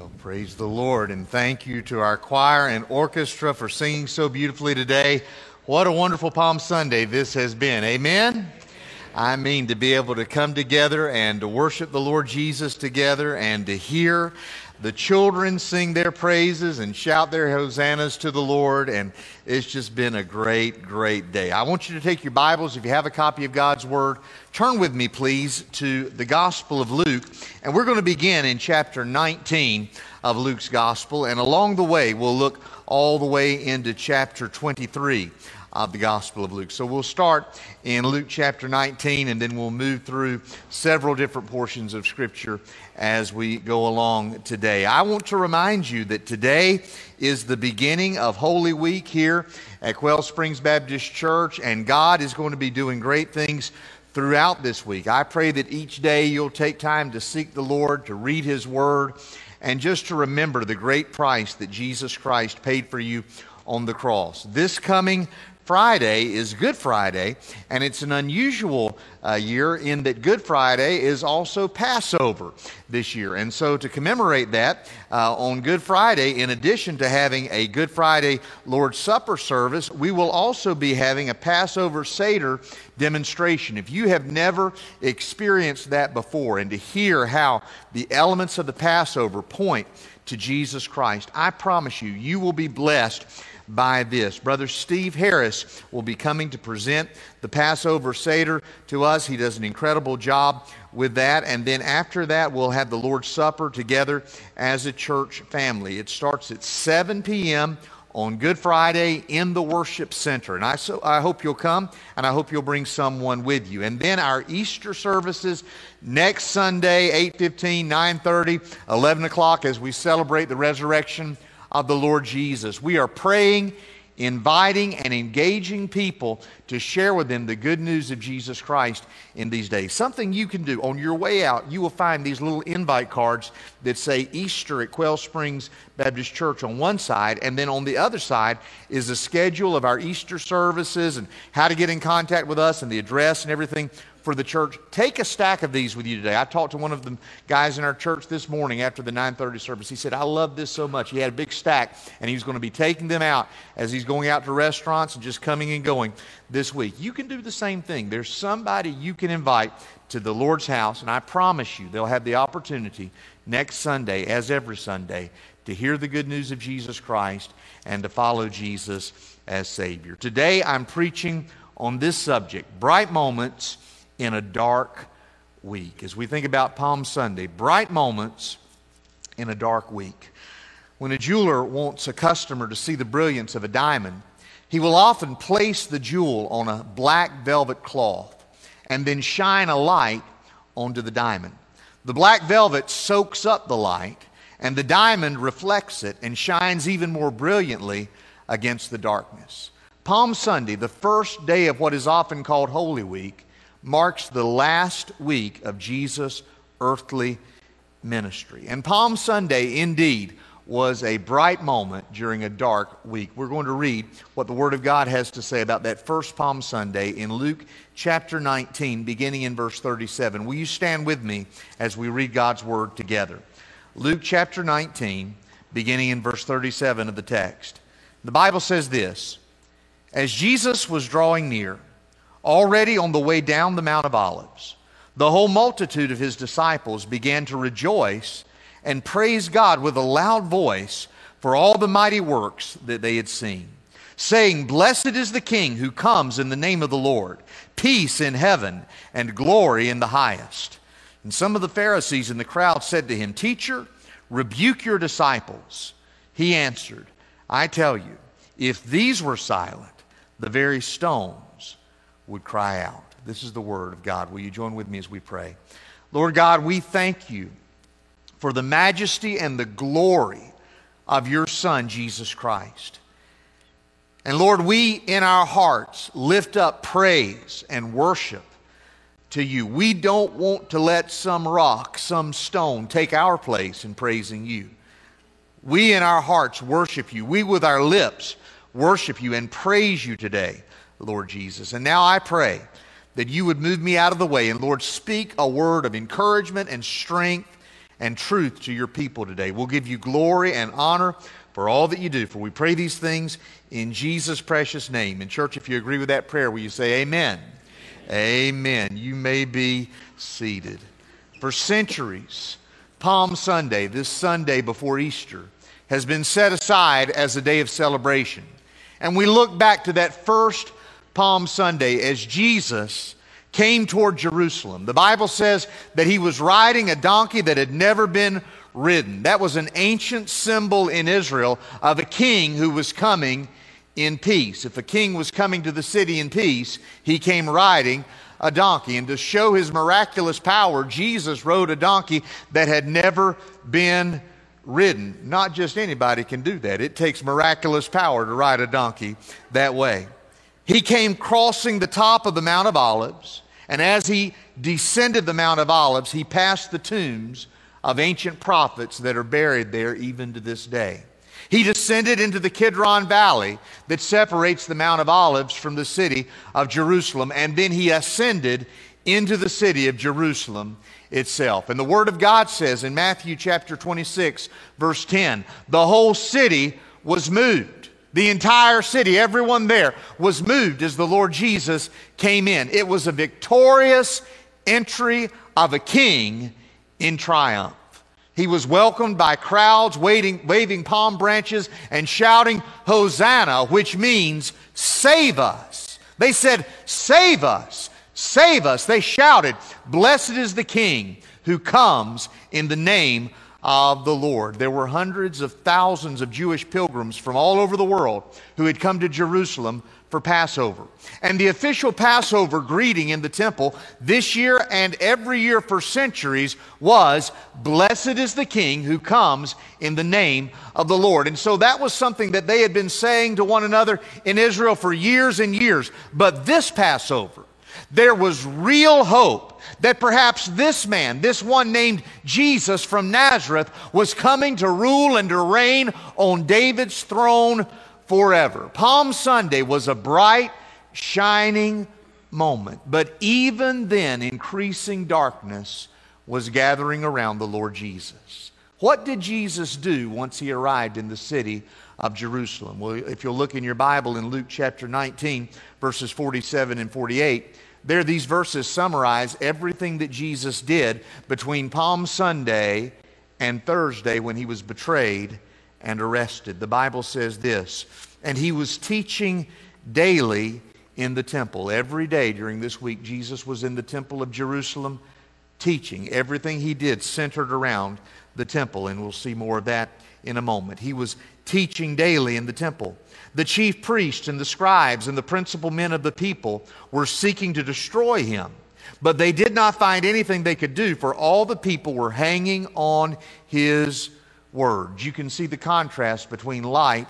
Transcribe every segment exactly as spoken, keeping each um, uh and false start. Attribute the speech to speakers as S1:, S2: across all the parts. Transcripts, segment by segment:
S1: Praise the Lord, and thank you to our choir and orchestra for singing so beautifully today. What a wonderful Palm Sunday this has been. Amen? I mean, to be able to come together and to worship the Lord Jesus together and to hear the children sing their praises and shout their hosannas to the Lord, and it's just been a great, great day. I want you to take your Bibles, if you have a copy of God's Word, turn with me, please, to the Gospel of Luke, and we're going to begin in chapter nineteen of Luke's Gospel, and along the way, we'll look all the way into chapter twenty-three of the Gospel of Luke. So we'll start in Luke chapter nineteen, and then we'll move through several different portions of Scripture as we go along today. I want to remind you that today is the beginning of Holy Week here at Quail Springs Baptist Church, and God is going to be doing great things throughout this week. I pray that each day you'll take time to seek the Lord, to read His Word, and just to remember the great price that Jesus Christ paid for you on the cross. This coming Friday is Good Friday, and it's an unusual uh, year in that Good Friday is also Passover this year. And so to commemorate that, uh, on Good Friday, in addition to having a Good Friday Lord's Supper service, we will also be having a Passover Seder demonstration. If you have never experienced that before, and to hear how the elements of the Passover point to Jesus Christ, I promise you, you will be blessed by this. Brother Steve Harris will be coming to present the Passover Seder to us. He does an incredible job with that. And then after that, we'll have the Lord's Supper together as a church family. It starts at seven p.m. on Good Friday in the worship center. And I, so, I hope you'll come, and I hope you'll bring someone with you. And then our Easter services next Sunday, eight fifteen, nine thirty, eleven o'clock, as we celebrate the resurrection of the Lord Jesus. We are praying, inviting, and engaging people to share with them the good news of Jesus Christ in these days. Something you can do on your way out, you will find these little invite cards that say Easter at Quail Springs Baptist Church on one side, and then on the other side is a schedule of our Easter services and how to get in contact with us and the address and everything for the church. Take a stack of these with you today. I talked to one of the guys in our church this morning after the nine thirty service. He said, I love this so much. He had a big stack, and he was going to be taking them out as he's going out to restaurants and just coming and going this week. You can do the same thing. There's somebody you can invite to the Lord's house, and I promise you they'll have the opportunity next Sunday, as every Sunday, to hear the good news of Jesus Christ and to follow Jesus as Savior. Today I'm preaching on this subject, bright moments in a dark week. As we think about Palm Sunday, bright moments in a dark week. When a jeweler wants a customer to see the brilliance of a diamond, he will often place the jewel on a black velvet cloth and then shine a light onto the diamond. The black velvet soaks up the light, and the diamond reflects it and shines even more brilliantly against the darkness. Palm Sunday, the first day of what is often called Holy Week, marks the last week of Jesus' earthly ministry. And Palm Sunday, indeed, was a bright moment during a dark week. We're going to read what the Word of God has to say about that first Palm Sunday in Luke chapter nineteen, beginning in verse thirty-seven. Will you stand with me as we read God's Word together? Luke chapter nineteen, beginning in verse thirty-seven of the text. The Bible says this: As Jesus was drawing near, already on the way down the Mount of Olives, the whole multitude of His disciples began to rejoice and praise God with a loud voice for all the mighty works that they had seen, saying, Blessed is the King who comes in the name of the Lord, peace in heaven and glory in the highest. And some of the Pharisees in the crowd said to Him, Teacher, rebuke your disciples. He answered, I tell you, if these were silent, the very stones would cry out. This is the Word of God. Will you join with me as we pray? Lord God, we thank You for the majesty and the glory of Your Son, Jesus Christ. And Lord, we in our hearts lift up praise and worship to You. We don't want to let some rock, some stone take our place in praising You. We in our hearts worship You. We with our lips worship You and praise You today, Lord Jesus. And now I pray that You would move me out of the way and, Lord, speak a word of encouragement and strength and truth to your people today. We'll give you glory and honor for all that you do. For we pray these things in Jesus' precious name. And church, if you agree with that prayer, will you say amen? Amen. You may be seated. For centuries, Palm Sunday, this Sunday before Easter, has been set aside as a day of celebration. And we look back to that first Palm Sunday as Jesus came toward Jerusalem. The Bible says that he was riding a donkey that had never been ridden. That was an ancient symbol in Israel of a king who was coming in peace. If a king was coming to the city in peace, he came riding a donkey. And to show his miraculous power, Jesus rode a donkey that had never been ridden. Not just anybody can do that. It takes miraculous power to ride a donkey that way. He came crossing the top of the Mount of Olives, and as he descended the Mount of Olives, he passed the tombs of ancient prophets that are buried there even to this day. He descended into the Kidron Valley that separates the Mount of Olives from the city of Jerusalem, and then he ascended into the city of Jerusalem itself. And the Word of God says in Matthew chapter twenty-six, verse ten, the whole city was moved. The entire city, everyone there, was moved as the Lord Jesus came in. It was a victorious entry of a king in triumph. He was welcomed by crowds waving, waving palm branches and shouting, Hosanna, which means save us. They said, save us, save us. They shouted, blessed is the King who comes in the name of the Lord. There were hundreds of thousands of Jewish pilgrims from all over the world who had come to Jerusalem for Passover. And the official Passover greeting in the temple this year and every year for centuries was, blessed is the King who comes in the name of the Lord. And so that was something that they had been saying to one another in Israel for years and years. But this Passover, there was real hope that perhaps this man, this one named Jesus from Nazareth, was coming to rule and to reign on David's throne forever. Palm Sunday was a bright, shining moment, but even then increasing darkness was gathering around the Lord Jesus. What did Jesus do once he arrived in the city of Jerusalem? Well, if you'll look in your Bible in Luke chapter nineteen, verses forty-seven and forty-eight, there these verses summarize everything that Jesus did between Palm Sunday and Thursday when he was betrayed and arrested. The Bible says this, and he was teaching daily in the temple. Every day during this week, Jesus was in the temple of Jerusalem teaching. Everything he did centered around the temple, and we'll see more of that in a moment. He was teaching daily in the temple. The chief priests and the scribes and the principal men of the people were seeking to destroy him, but they did not find anything they could do, for all the people were hanging on his words. You can see the contrast between light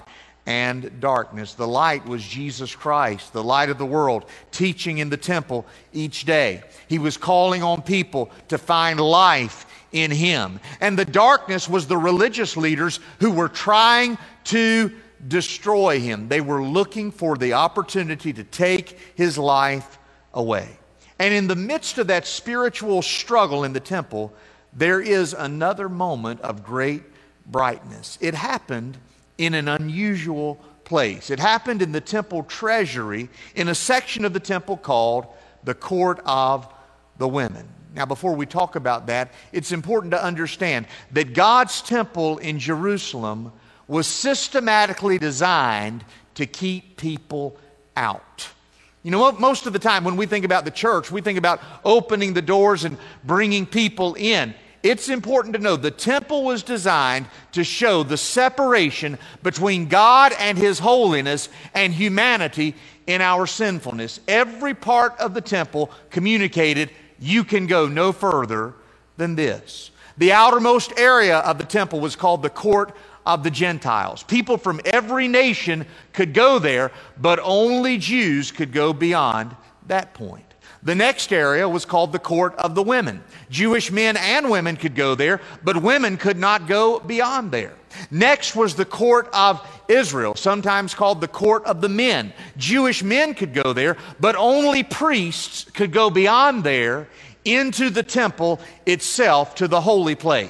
S1: and darkness. The light was Jesus Christ, the light of the world, teaching in the temple each day. He was calling on people to find life in him. And the darkness was the religious leaders who were trying to destroy him. They were looking for the opportunity to take his life away. And in the midst of that spiritual struggle in the temple, there is another moment of great brightness. It happened in an unusual place. It happened in the temple treasury, in a section of the temple called the Court of the Women. Now, before we talk about that, it's important to understand that God's temple in Jerusalem was systematically designed to keep people out. You know, most of the time when we think about the church, we think about opening the doors and bringing people in. It's important to know the temple was designed to show the separation between God and His holiness and humanity in our sinfulness. Every part of the temple communicated, you can go no further than this. The outermost area of the temple was called the Court of the Gentiles. People from every nation could go there, but only Jews could go beyond that point. The next area was called the Court of the Women. Jewish men and women could go there, but women could not go beyond there. Next was the Court of Israel, sometimes called the Court of the Men. Jewish men could go there, but only priests could go beyond there into the temple itself, to the holy place.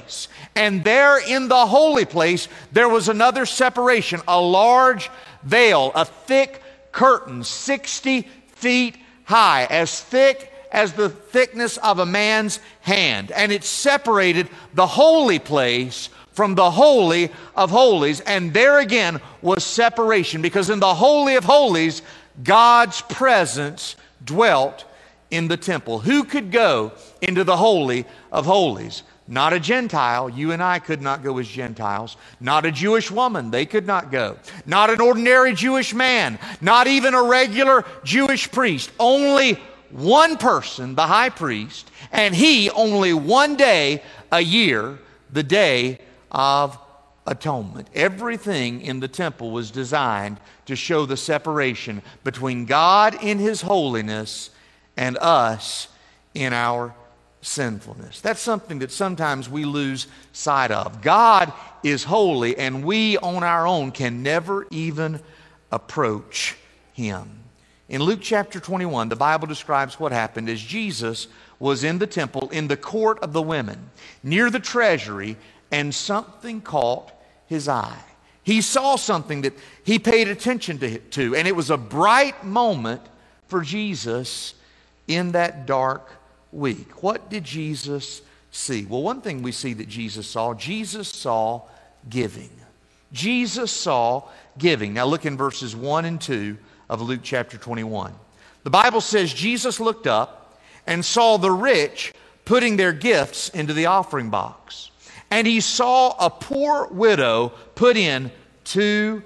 S1: And there in the holy place, there was another separation, a large veil, a thick curtain, sixty feet high, as thick as the thickness of a man's hand. And it separated the holy place from the Holy of Holies. And there again was separation, because in the Holy of Holies, God's presence dwelt in the temple. Who could go into the Holy of Holies? Not a Gentile. You and I could not go as Gentiles. Not a Jewish woman. They could not go. Not an ordinary Jewish man. Not even a regular Jewish priest. Only one person, the high priest, and he only one day a year, the Day of Atonement. Everything in the temple was designed to show the separation between God in His holiness and us in our sinfulness. That's something that sometimes we lose sight of. God is holy, and we on our own can never even approach Him. In Luke chapter twenty-one, the Bible describes what happened as Jesus was in the temple, in the court of the women, near the treasury, and something caught his eye. He saw something that he paid attention to, to, and it was a bright moment for Jesus in that dark week. What did Jesus see? Well, one thing we see that Jesus saw, Jesus saw giving. Jesus saw giving. Now look in verses one and two of Luke chapter twenty-one. The Bible says Jesus looked up and saw the rich putting their gifts into the offering box. And he saw a poor widow put in two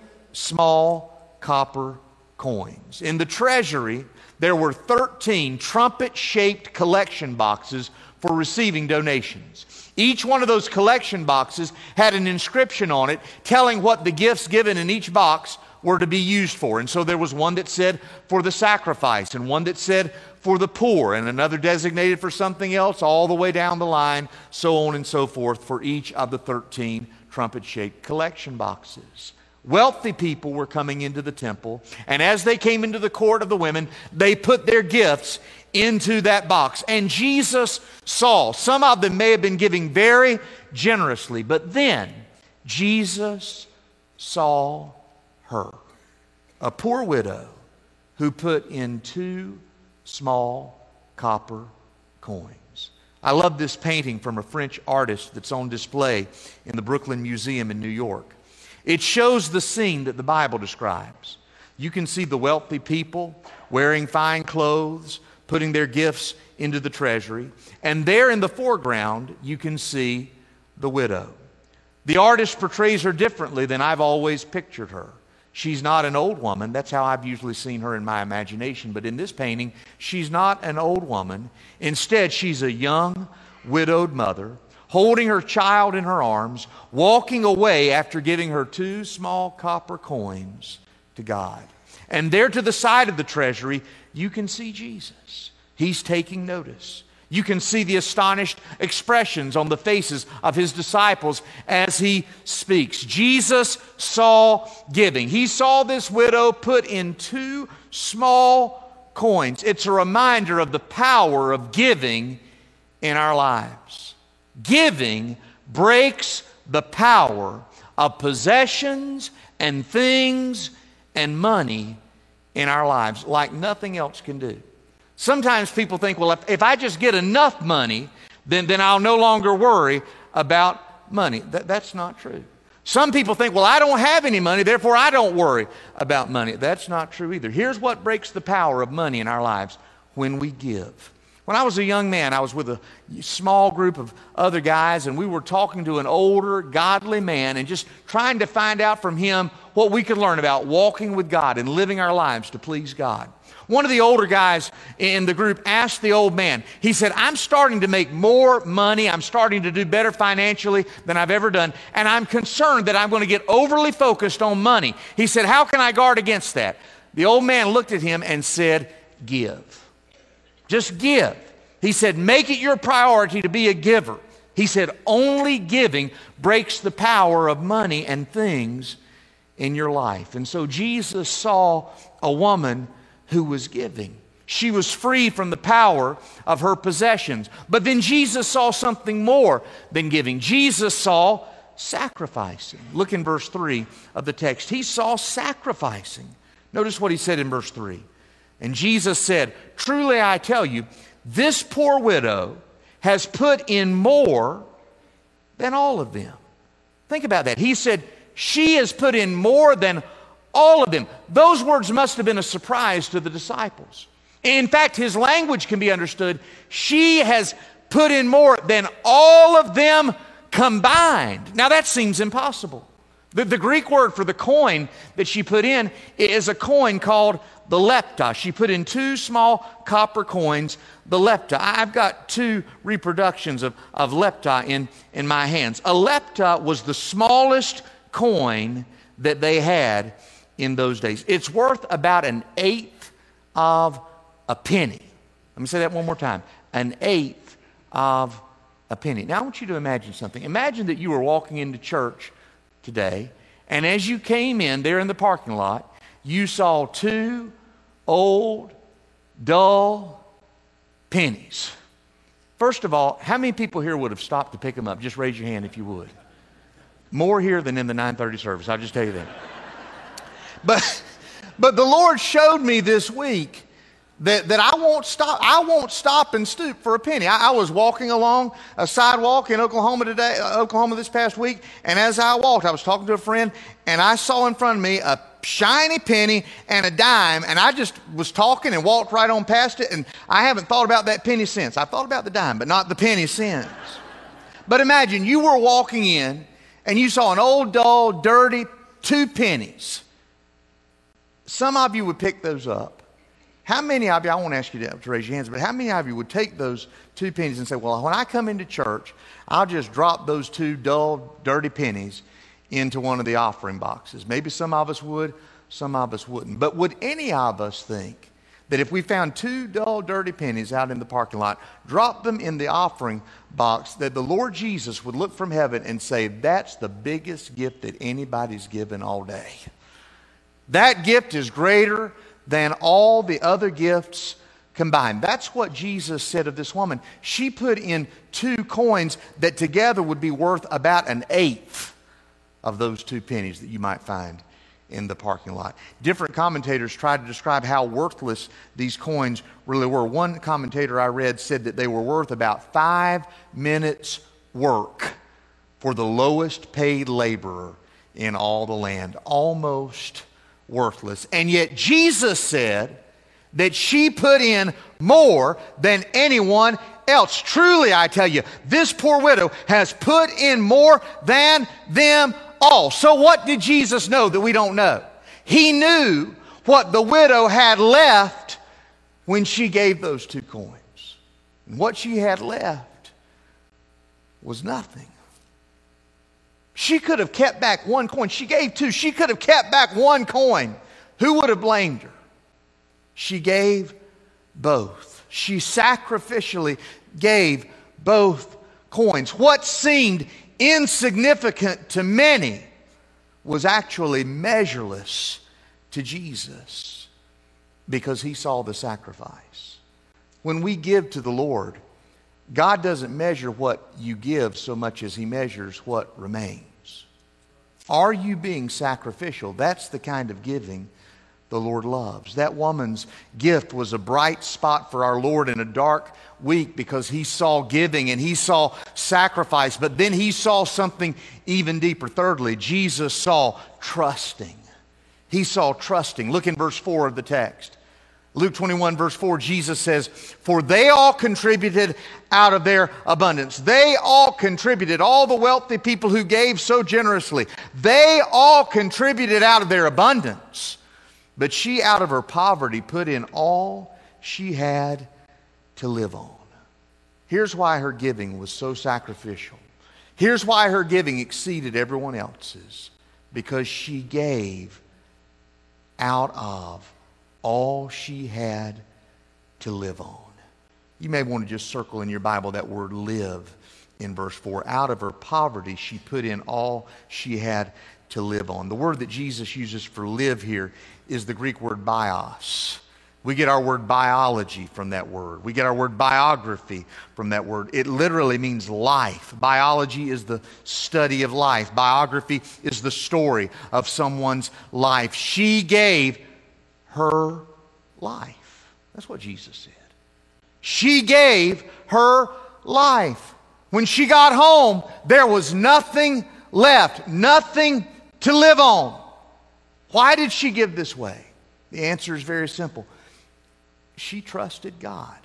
S1: small copper coins. In the treasury, there were thirteen trumpet-shaped collection boxes for receiving donations. Each one of those collection boxes had an inscription on it telling what the gifts given in each box were to be used for. And so there was one that said for the sacrifice, and one that said for the poor, and another designated for something else, all the way down the line, so on and so forth, for each of the thirteen trumpet-shaped collection boxes. Wealthy people were coming into the temple, and as they came into the court of the women, they put their gifts into that box. And Jesus saw, some of them may have been giving very generously, but then Jesus saw her, a poor widow who put in two small copper coins. I love this painting from a French artist that's on display in the Brooklyn Museum in New York. It shows the scene that the Bible describes. You can see the wealthy people wearing fine clothes, putting their gifts into the treasury. And there in the foreground, you can see the widow. The artist portrays her differently than I've always pictured her. She's not an old woman. That's how I've usually seen her in my imagination. But in this painting, she's not an old woman. Instead, she's a young, widowed mother, holding her child in her arms, walking away after giving her two small copper coins to God. And there to the side of the treasury, you can see Jesus. He's taking notice. You can see the astonished expressions on the faces of His disciples as He speaks. Jesus saw giving. He saw this widow put in two small coins. It's a reminder of the power of giving in our lives. Giving breaks the power of possessions and things and money in our lives like nothing else can do. Sometimes people think, well, if, if I just get enough money, then, then I'll no longer worry about money. That, that's not true. Some people think, well, I don't have any money, therefore I don't worry about money. That's not true either. Here's what breaks the power of money in our lives: when we give. When I was a young man, I was with a small group of other guys, and we were talking to an older, godly man and just trying to find out from him what we could learn about walking with God and living our lives to please God. One of the older guys in the group asked the old man, he said, I'm starting to make more money, I'm starting to do better financially than I've ever done, and I'm concerned that I'm going to get overly focused on money. He said, how can I guard against that? The old man looked at him and said, give. Just give. He said, make it your priority to be a giver. He said, only giving breaks the power of money and things in your life. And so Jesus saw a woman who was giving.
S2: She was free from the power of her possessions. But then Jesus saw something more than giving. Jesus saw sacrificing. Look in verse three of the text. He saw sacrificing. Notice what he said in verse three. And Jesus said, truly I tell you, this poor widow has put in more than all of them. Think about that. He said, she has put in more than all of them. Those words must have been a surprise to the disciples. In fact, his language can be understood. She has put in more than all of them combined. Now that seems impossible. The, the Greek word for the coin that she put in is a coin called the lepta. She put in two small copper coins, the lepta. I've got two reproductions of, of lepta in, in my hands. A lepta was the smallest coin that they had in those days. It's worth about an eighth of a penny. Let me say that one more time. An eighth of a penny. Now I want you to imagine something. Imagine that you were walking into church today, and as you came in there in the parking lot, you saw two old, dull pennies. First of all, how many people here would have stopped to pick them up? Just raise your hand if you would. More here than in the nine thirty service, I'll just tell you that. But, but the Lord showed me this week that, that I won't stop. I won't stop and stoop for a penny. I, I was walking along a sidewalk in Oklahoma today, uh, Oklahoma this past week, and as I walked, I was talking to a friend, and I saw in front of me a shiny penny and a dime, and I just was talking and walked right on past it, and I haven't thought about that penny since. I thought about the dime, but not the penny since. But imagine you were walking in, and you saw an old, dull, dirty two pennies. Some of you would pick those up. How many of you, I won't ask you to, to raise your hands, but how many of you would take those two pennies and say, well, when I come into church, I'll just drop those two dull, dirty pennies into one of the offering boxes? Maybe some of us would, some of us wouldn't. But would any of us think that if we found two dull, dirty pennies out in the parking lot, drop them in the offering box, that the Lord Jesus would look from heaven and say, that's the biggest gift that anybody's given all day? That gift is greater than all the other gifts combined. That's what Jesus said of this woman. She put in two coins that together would be worth about an eighth of those two pennies that you might find in the parking lot. Different commentators tried to describe how worthless these coins really were. One commentator I read said that they were worth about five minutes' work for the lowest paid laborer in all the land. Almost worthless. And yet Jesus said that she put in more than anyone else. Truly, I tell you, this poor widow has put in more than them all. So what did Jesus know that we don't know? He knew what the widow had left when she gave those two coins. And what she had left was nothing. She could have kept back one coin. She gave two. She could have kept back one coin. Who would have blamed her? She gave both. She sacrificially gave both coins. What seemed insignificant to many was actually measureless to Jesus because he saw the sacrifice. When we give to the Lord, God doesn't measure what you give so much as he measures what remains. Are you being sacrificial? That's the kind of giving the Lord loves. That woman's gift was a bright spot for our Lord in a dark week because he saw giving and he saw sacrifice, but then he saw something even deeper. Thirdly, Jesus saw trusting. He saw trusting. Look in verse four of the text. Luke twenty-one verse four, Jesus says, for they all contributed out of their abundance. They all contributed, all the wealthy people who gave so generously. They all contributed out of their abundance. But she out of her poverty put in all she had to live on. Here's why her giving was so sacrificial. Here's why her giving exceeded everyone else's. Because she gave out of all she had to live on. You may want to just circle in your Bible that word live in verse four. Out of her poverty, she put in all she had to live on. The word that Jesus uses for live here is the Greek word bios.
S1: We get our word biology from that word. We get our word biography from that word. It literally means life. Biology is the study of life. Biography is the story of someone's life. She gave her life. That's what Jesus said. She gave her life. When she got home, there was nothing left, nothing to live on. Why did she give this way? The answer is very simple. She trusted God.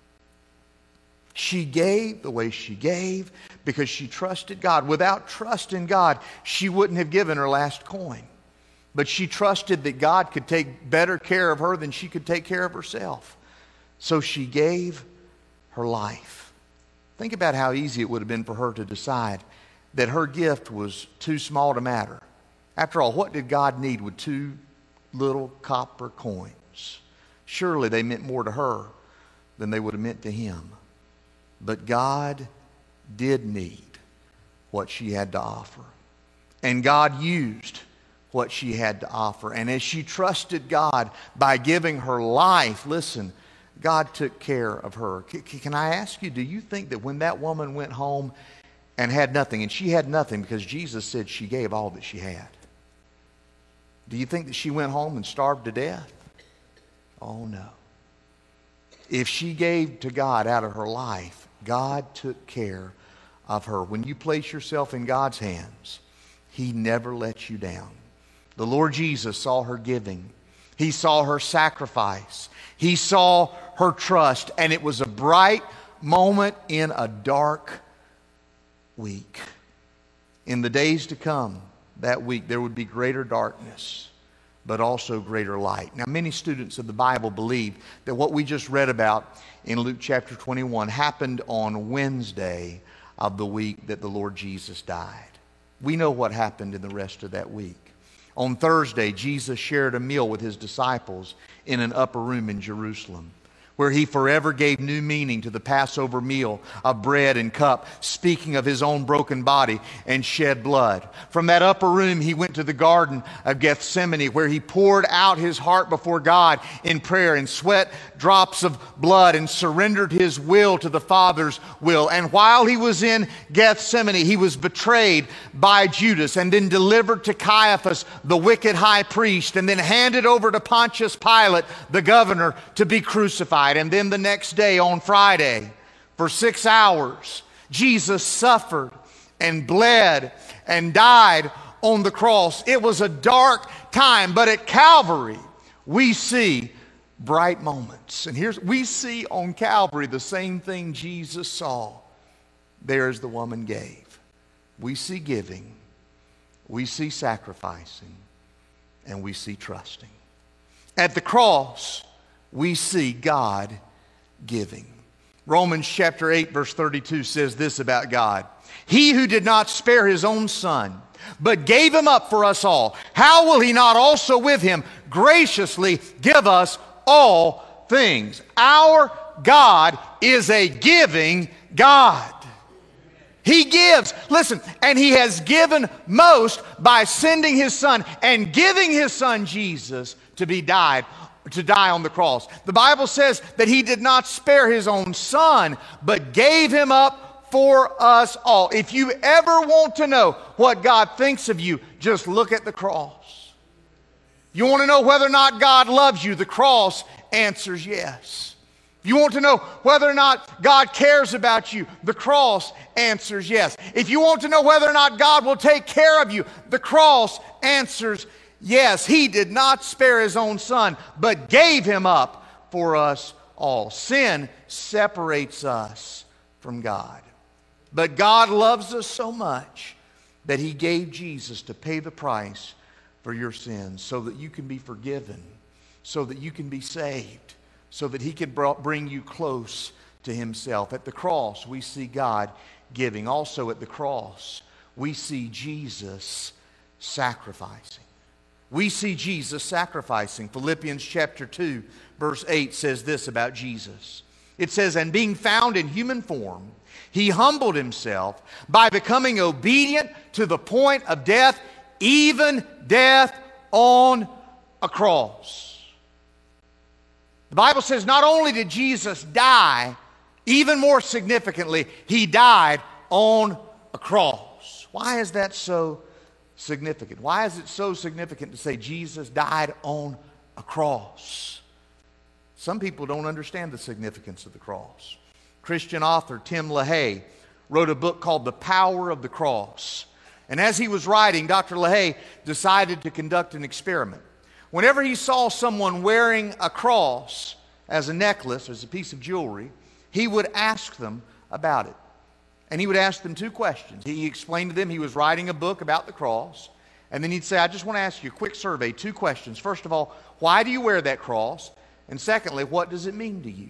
S1: She gave the way she gave because she trusted God. Without trust in God, she wouldn't have given her last coin. But she trusted that God could take better care of her than she could take care of herself. So she gave her life. Think about how easy it would have been for her to decide that her gift was too small to matter. After all, what did God need with two little copper coins? Surely they meant more to her than they would have meant to him. But God did need what she had to offer. And God used what she had to offer. And as she trusted God by giving her life, listen, God took care of her. Can I ask you, do you think that when that woman went home and had nothing, and she had nothing because Jesus said she gave all that she had, do you think that she went home and starved to death? Oh no. If she gave to God out of her life, God took care of her. When you place yourself in God's hands, He never lets you down. The Lord Jesus saw her giving. He saw her sacrifice. He saw her trust. And it was a bright moment in a dark week. In the days to come, that week, there would be greater darkness, but also greater light. Now, many students of the Bible believe that what we just read about in Luke chapter twenty-one happened on Wednesday of the week that the Lord Jesus died. We know what happened in the rest of that week. On Thursday, Jesus shared a meal with His disciples in an upper room in Jerusalem, where He forever gave new meaning to the Passover meal of bread and cup, speaking of His own broken body and shed blood. From that upper room, He went to the Garden of Gethsemane, where He poured out His heart before God in prayer and sweat drops of blood and surrendered His will to the Father's will. And while He was in Gethsemane, He was betrayed by Judas and then delivered to Caiaphas, the wicked high priest, and then handed over to Pontius Pilate, the governor, to be crucified. And then the next day, on Friday, for six hours, Jesus suffered and bled and died on the cross. It was a dark time, but at Calvary, we see bright moments. And here's, we see on Calvary the same thing Jesus saw there as the woman gave. We see giving, we see sacrificing, and we see trusting. At the cross, we see God giving. Romans chapter eight verse thirty-two says this about God. He who did not spare His own Son, but gave Him up for us all, how will He not also with Him graciously give us all things? Our God is a giving God. He gives. Listen, and He has given most by sending His Son and giving His Son Jesus to be died to die on the cross. The Bible says that He did not spare His own Son, but gave Him up for us all. If you ever want to know what God thinks of you, just look at the cross. You want to know whether or not God loves you, the cross answers yes. If you want to know whether or not God cares about you, the cross answers yes. If you want to know whether or not God will take care of you, the cross answers yes. He did not spare His own Son, but gave Him up for us all. Sin separates us from God. But God loves us so much that He gave Jesus to pay the price for your sins so that you can be forgiven, so that you can be saved, so that He can bring you close to Himself. At the cross, we see God giving. Also at the cross, we see Jesus sacrificing. We see Jesus sacrificing. Philippians chapter two, verse eight says this about Jesus. It says, and being found in human form, He humbled Himself by becoming obedient to the point of death, even death on a cross.
S2: The Bible says not only did Jesus die, even more significantly, he died on a cross. Why is that so significant? Why is it so significant to say Jesus died on a cross? Some people don't understand the significance of the cross. Christian author Tim LaHaye wrote a book called The Power of the Cross. And as he was writing, Doctor LaHaye decided to conduct an experiment. Whenever he saw someone wearing a cross as a necklace, as a piece of jewelry, he would ask them about it. And he would ask them two questions. He explained to them he was writing a book about the cross. And then he'd say, I just want to ask you a quick survey, two questions. First of all, why do you wear that cross? And secondly, what does it mean to you?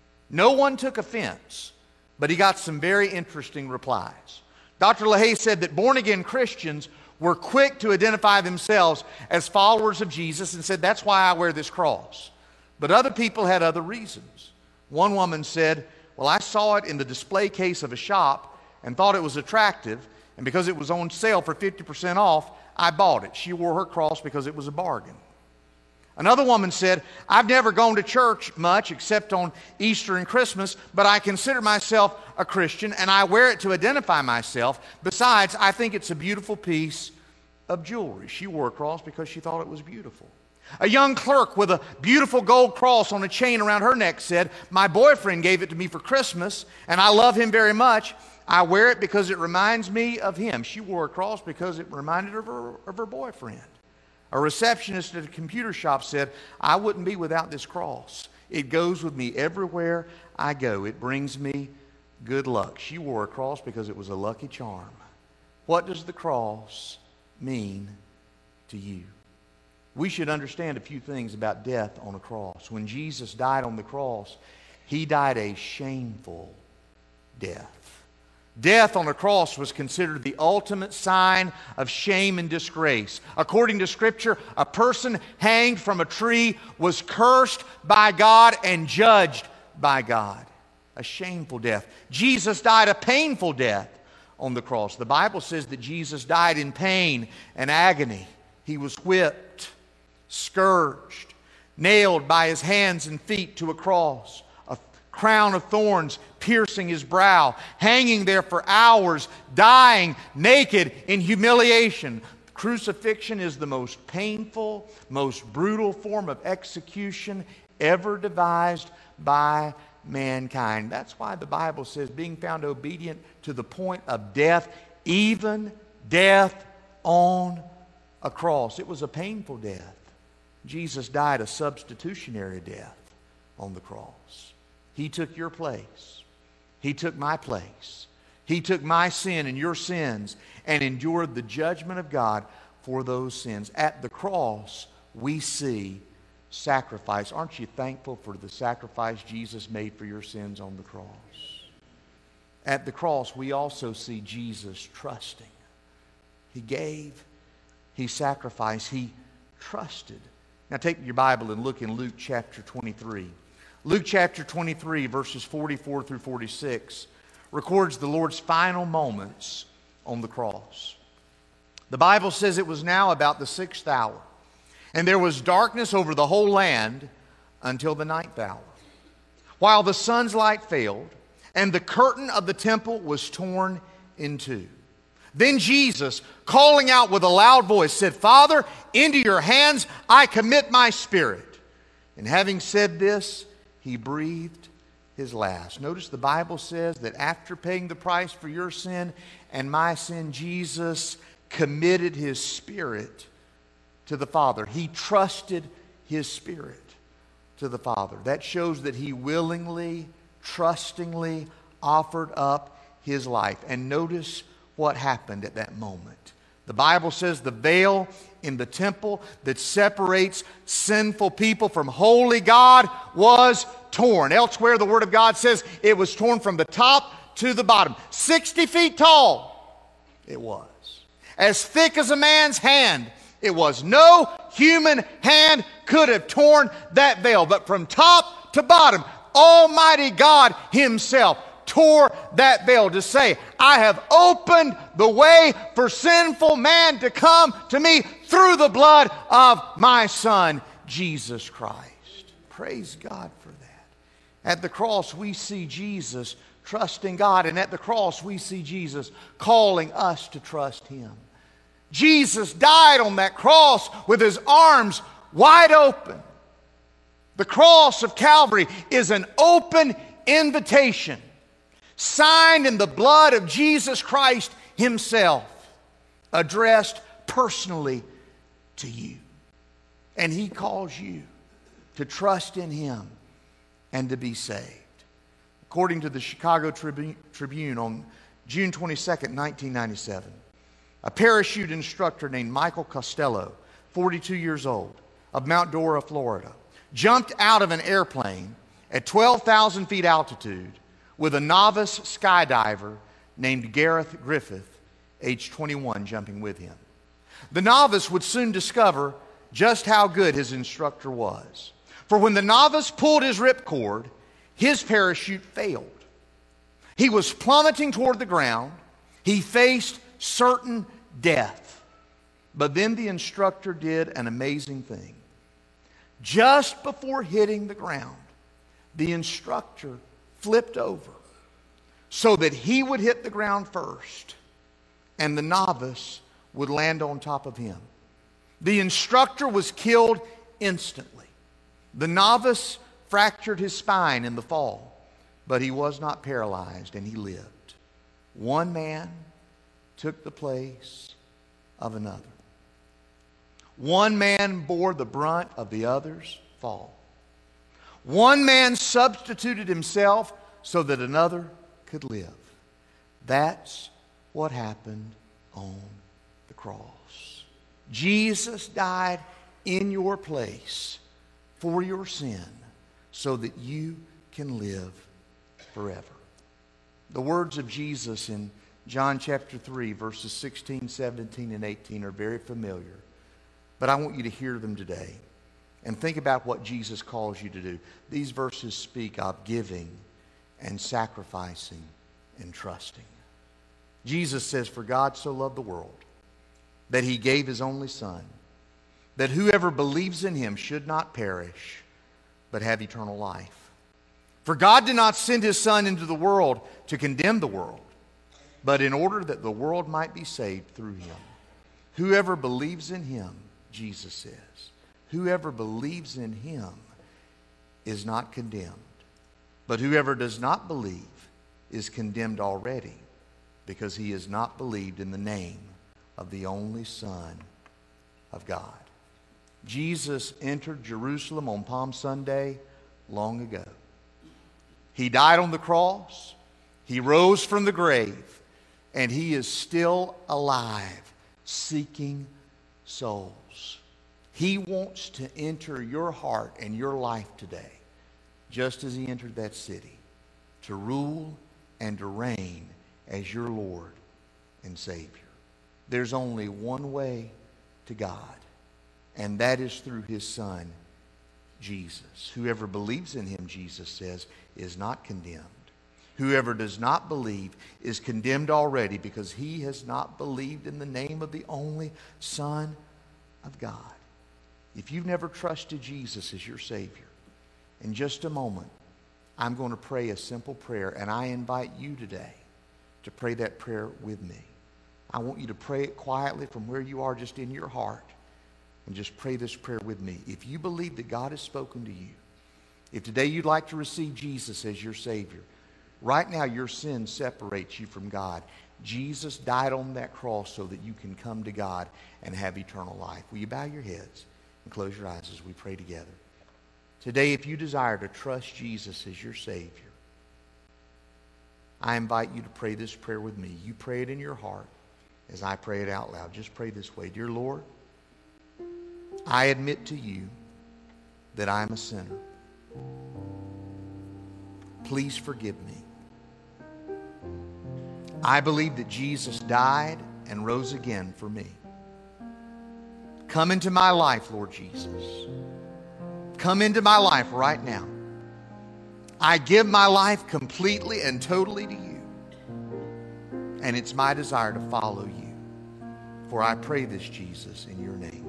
S2: No one took offense, but he got some very interesting replies. Doctor LaHaye said that born-again Christians were quick to identify themselves as followers of Jesus and said, that's why I wear this cross. But other people had other reasons. One woman said, well, I saw it in the display case of a shop and thought it was attractive, and because it was on sale for fifty percent off, I bought it. She wore her cross because it was a bargain. Another woman said, I've never gone to church much except on Easter and Christmas, but I consider myself a Christian and I wear it to identify myself. Besides, I think it's a beautiful piece of jewelry. She wore a cross because she thought it was beautiful. A young clerk with a beautiful gold cross on a chain around her neck said, my boyfriend gave it to me for Christmas and I love him very much. I wear it because it reminds me of him. She wore a cross because it reminded her of her, of her boyfriend. A receptionist at a computer shop said, I wouldn't be without this cross. It goes with me everywhere I go. It brings me good luck. She wore a cross because it was a lucky charm. What does the cross mean to you? We should understand a few things about death on a cross. When Jesus died on the cross, he died a shameful death. Death on a cross was considered the ultimate sign of shame and disgrace. According to Scripture, a person hanged from a tree was cursed by God and judged by God. A shameful death. Jesus died a painful death on the cross. The Bible says that Jesus died in pain and agony. He was whipped, scourged, nailed by his hands and feet to a cross. A crown of thorns piercing his brow, hanging there for hours, dying naked in humiliation. Crucifixion is the most painful, most brutal form of execution ever devised by mankind. That's why the Bible says being found obedient to the point of death, even death on a cross. It was a painful death. Jesus died a substitutionary death on the cross. He took your place. He took my place. He took my sin and your sins and endured the judgment of God for those sins. At the cross, we see sacrifice. Aren't you thankful for the sacrifice Jesus made for your sins on the cross? At the cross, we also see Jesus trusting. He gave, he sacrificed, he trusted. Now take your Bible and look in Luke chapter twenty-three. Luke chapter twenty-three, verses forty-four through forty-six, records the Lord's final moments on the cross. The Bible says it was now about the sixth hour, and there was darkness over the whole land until the ninth hour, while the sun's light failed, and the curtain of the temple was torn in two. Then Jesus, calling out with a loud voice, said, Father, into your hands I commit my spirit. And having said this, he breathed his last. Notice the Bible says that after paying the price for your sin and my sin, Jesus committed his spirit to the Father. He trusted his spirit to the Father. That shows that he willingly, trustingly offered up his life. And notice what happened at that moment. The Bible says the veil in the temple that separates sinful people from holy God was torn. Elsewhere, the Word of God says it was torn from the top to the bottom. sixty feet tall it was. As thick as a man's hand it was. No human hand could have torn that veil. But from top to bottom, Almighty God himself tore that veil to say, I have opened the way for sinful man to come to me through the blood of my Son, Jesus Christ. Praise God for that. At the cross, we see Jesus trusting God, and at the cross, we see Jesus calling us to trust Him. Jesus died on that cross with His arms wide open. The cross of Calvary is an open invitation, signed in the blood of Jesus Christ Himself, addressed personally to you. And He calls you to trust in Him and to be saved. According to the Chicago Tribune on June twenty-second, nineteen ninety-seven, a parachute instructor named Michael Costello, forty-two years old, of Mount Dora, Florida, jumped out of an airplane at twelve thousand feet altitude with a novice skydiver named Gareth Griffith, age twenty-one, jumping with him. The novice would soon discover just how good his instructor was. For when the novice pulled his ripcord, his parachute failed. He was plummeting toward the ground. He faced certain death. But then the instructor did an amazing thing. Just before hitting the ground, the instructor flipped over so that he would hit the ground first and the novice would land on top of him. The instructor was killed instantly. The novice fractured his spine in the fall, but he was not paralyzed and he lived. One man took the place of another. One man bore the brunt of the other's fall. One man substituted himself so that another could live. That's what happened on the cross. Jesus died in your place for your sin so that you can live forever. The words of Jesus in John chapter three, verses sixteen, seventeen, and eighteen are very familiar. But I want you to hear them today and think about what Jesus calls you to do. These verses speak of giving and sacrificing and trusting. Jesus says, "For God so loved the world that He gave His only Son, that whoever believes in Him should not perish, but have eternal life. For God did not send His Son into the world to condemn the world, but in order that the world might be saved through Him. Whoever believes in Him," Jesus says, "whoever believes in Him is not condemned. But whoever does not believe is condemned already, because he has not believed in the name of the only Son of God." Jesus entered Jerusalem on Palm Sunday long ago. He died on the cross. He rose from the grave. And He is still alive, seeking souls. He wants to enter your heart and your life today, just as He entered that city, to rule and to reign as your Lord and Savior. There's only one way to God, and that is through His Son, Jesus. Whoever believes in Him, Jesus says, is not condemned. Whoever does not believe is condemned already, because he has not believed in the name of the only Son of God. If you've never trusted Jesus as your Savior, in just a moment, I'm going to pray a simple prayer, and I invite you today to pray that prayer with me. I want you to pray it quietly from where you are, just in your heart, and just pray this prayer with me. If you believe that God has spoken to you, if today you'd like to receive Jesus as your Savior, right now your sin separates you from God. Jesus died on that cross so that you can come to God and have eternal life. Will you bow your heads and close your eyes as we pray together? Today, if you desire to trust Jesus as your Savior, I invite you to pray this prayer with me. You pray it in your heart as I pray it out loud. Just pray this way. Dear Lord, I admit to you that I'm a sinner. Please forgive me. I believe that Jesus died and rose again for me. Come into my life, Lord Jesus. Come into my life right now. I give my life completely and totally to you. And it's my desire to follow you. For I pray this, Jesus, in your name.